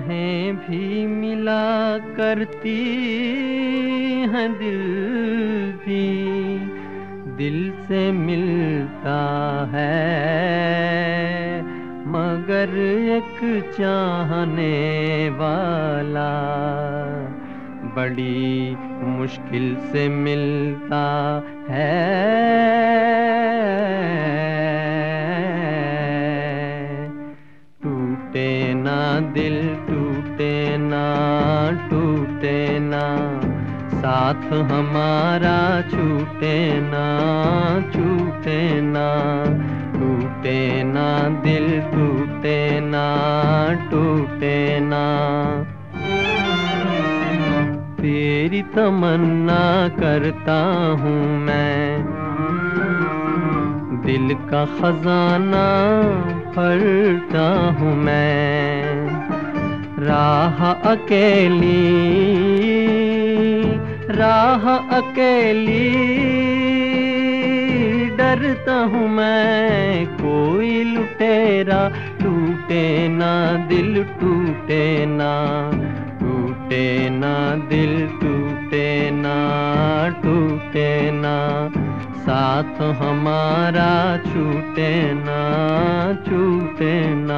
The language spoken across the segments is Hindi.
राहें भी मिला करती हैं, दिल भी दिल से मिलता है, मगर एक चाहने वाला बड़ी मुश्किल से मिलता है। टूटे ना दिल, टूटे ना, टूटे ना, साथ हमारा छूटे ना, छूटे ना, टूटे ना दिल, टूटे ना, टूटे ना। तेरी तमन्ना करता हूँ मैं, दिल का खजाना भरता हूँ मैं। राह अकेली, राह अकेली, डरता हूँ मैं, कोई लुटेरा टूटे ना दिल, टूटे ना, टूटे ना दिल, टूटे ना, टूटे ना, साथ हमारा छूटे ना, छूटे ना।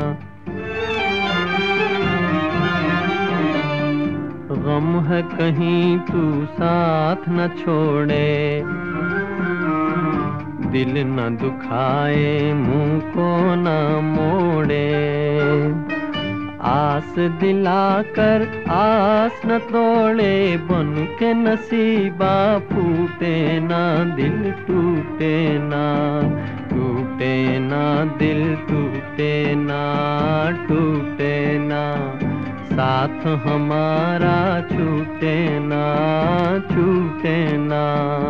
गम है कहीं तू साथ न छोड़े, दिल न दुखाए, मुंह को न मोड़े। आस दिलाकर आस न तोड़े, बन के नसीबा फूटे ना दिल, टूटे ना, टूटे ना दिल, टूटे ना, टूटे ना, साथ हमारा छूटे ना, छूटे ना।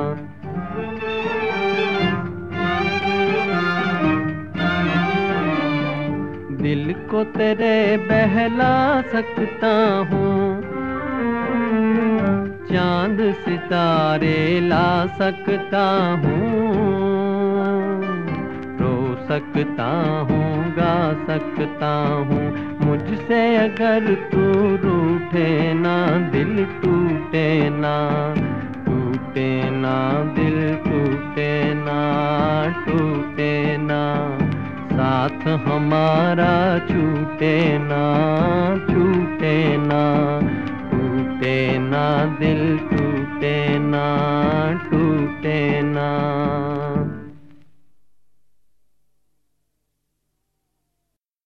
दिल को तेरे बहला सकता हूँ, चांद सितारे ला सकता हूँ, रो सकता हूँ, गा सकता हूँ। मुझसे अगर तू रूठे ना दिल, टूटे ना, टूटे ना दिल, टूटे ना, टूटे ना, साथ हमारा छूटे ना, छूटे ना, टूटे ना दिल, टूटे ना, टूटे ना।